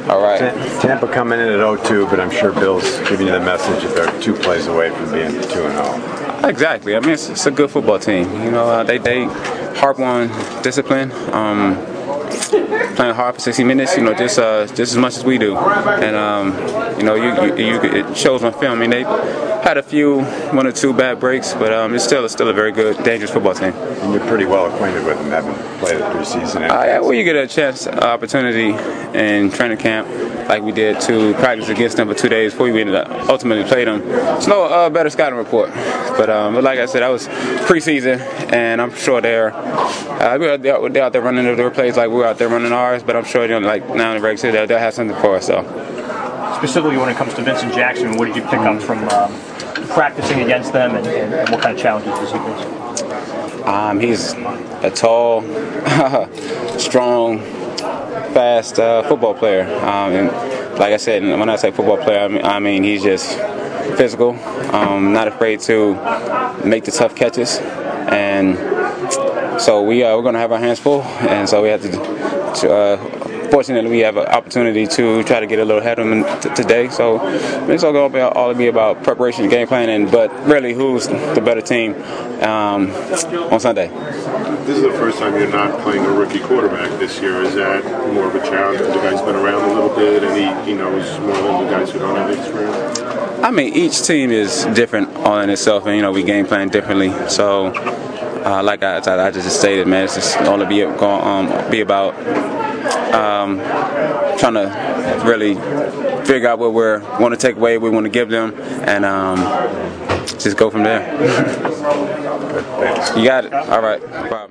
All right. Tampa coming in at 0-2, but I'm sure Bill's giving you the message that they're 2 plays away from being 2-0. Exactly. I mean, it's a good football team. You know, they harp on discipline. Playing hard for 60 minutes, you know, just as much as we do, and you know, it shows on film. I mean, they had 1 or 2 bad breaks, but it's still a very good, dangerous football team. And you're pretty well acquainted with them, having played the preseason. Yeah, well, you get a chance, opportunity in training camp, like we did, to practice against them for 2 days before we ultimately played them. It's no better scouting report, but like I said, that was preseason, and I'm sure they're out there running their plays like we're out there running ours. But I'm sure, you know, like now in the regular season, they'll have something for us. So, specifically when it comes to Vincent Jackson, what did you pick up from practicing against them, and what kind of challenges does he face? He's a tall, strong, fast football player. And like I said, when I say football player, I mean he's just physical, not afraid to make the tough catches, and so we're going to have our hands full, and so we have to fortunately, we have an opportunity to try to get a little ahead of them today. So it's all going to be about preparation, game planning, but really who's the better team on Sunday. This is the first time you're not playing a rookie quarterback this year. Is that more of a challenge? The guy's been around a little bit, and he knows more than the guys who don't have experience? I mean, each team is different all in itself, and, you know, we game plan differently. So, like I just stated, man, it's just going to be about trying to really figure out what we want to take away, what we want to give them, and just go from there. Good, thanks. You got it. All right. No problem.